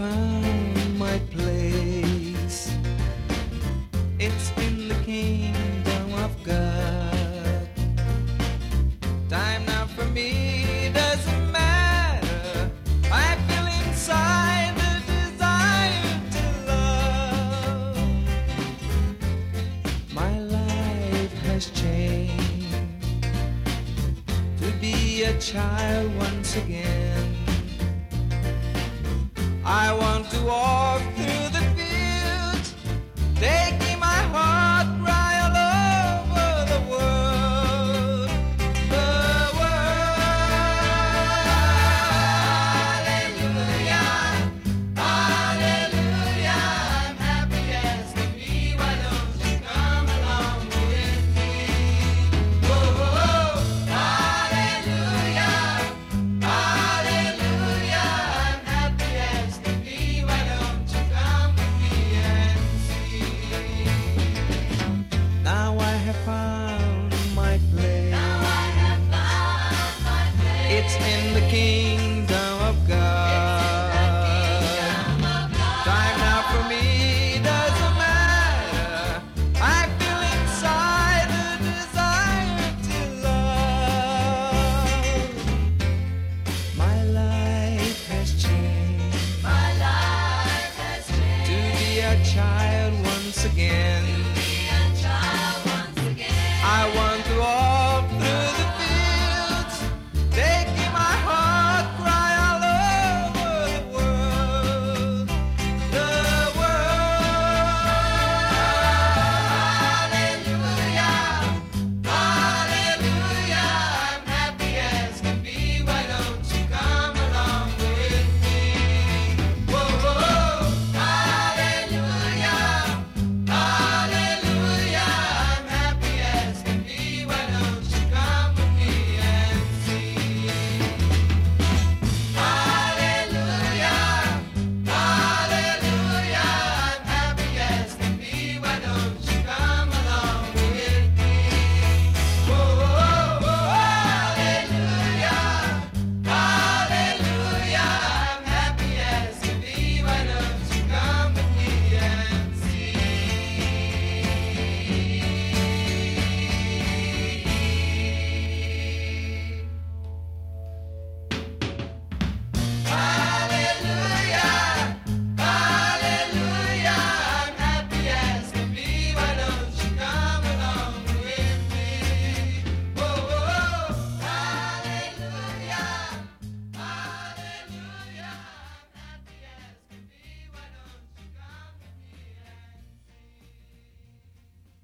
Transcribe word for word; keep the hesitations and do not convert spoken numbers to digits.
found my place. It's in the kingdom of God. Time now for me doesn't matter. I feel inside the desire to love. My life has changed to be a child once again. I want to walk through the fields, taking my heart right all over the world, the world. Hallelujah, hallelujah, I'm happy as can be. Why don't you come along with me? Oh, oh, oh. Hallelujah, hallelujah, I'm happy as can be. Why don't you come with me and see? Now I have found my place. Now I have found my place. It's in the kingdom of God. Time now for me doesn't matter. I feel inside the desire to love. My life has changed. My life has changed to be a child once again. To be a child once again. I want